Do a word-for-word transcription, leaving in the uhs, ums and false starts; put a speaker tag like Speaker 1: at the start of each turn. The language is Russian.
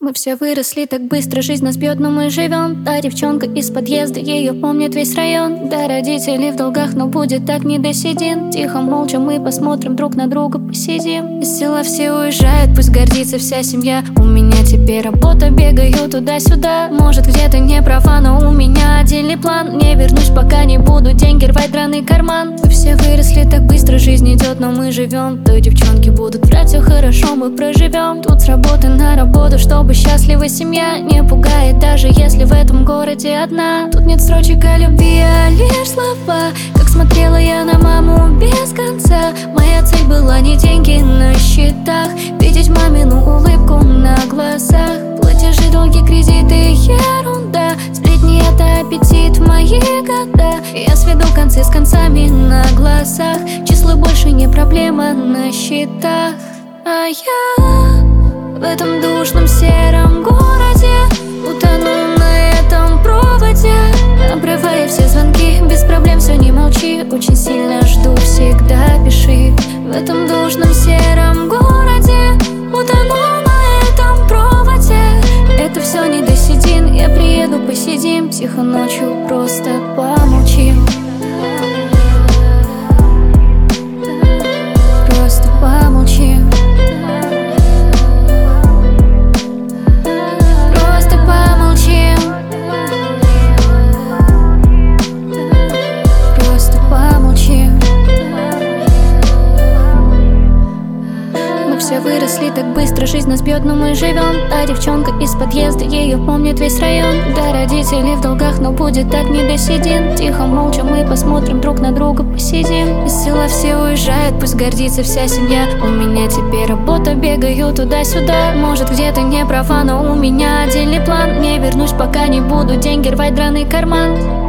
Speaker 1: Мы все выросли так быстро, жизнь нас бьет, но мы живем. Та девчонка из подъезда, ее помнит весь район. Да, родители в долгах, но будет так не досидим. Тихо, молча мы посмотрим друг на друга, посидим. Из села все уезжают, пусть гордится вся семья. У меня теперь работа, бегаю туда-сюда. Может, где-то не права, но у меня отдельный план. Не вернусь, пока не буду деньги рвать драный карман. Мы все выросли так быстро, жизнь идет, но мы живем. То девчонки будут врать, все хорошо, мы проживем. Тут с работы на работу, чтобы счастливая семья. Не пугает, даже если в этом городе одна. Тут нет строчек о любви, а лишь слова. Как смотрела я на маму без конца. Моя цель была не деньги на счетах, видеть мамину улыбку на глазах. Платежи, долги, кредиты, ерунда. Сплетни — это аппетит в мои года. Я сведу концы с концами на глазах. Числа больше не проблема на счетах. А я в этом душном сером городе утону на этом проводе, обрывая все звонки. Без проблем, все, не молчи. Очень сильно жду, всегда пиши. В этом душном сером городе утону на этом проводе. Это все не до седин. Я приеду, посидим тихо ночью, просто помолчим. Просто помолчим. Все выросли так быстро, жизнь нас бьет, но мы живем. Та девчонка из подъезда, ее помнит весь район. Да, родители в долгах, но будет так не досидим. Тихо, молча мы посмотрим друг на друга, посидим. Из села все уезжают, пусть гордится вся семья. У меня теперь работа, бегаю туда-сюда. Может, где-то не права, но у меня отдельный план. Не вернусь, пока не буду деньги рвать драный карман.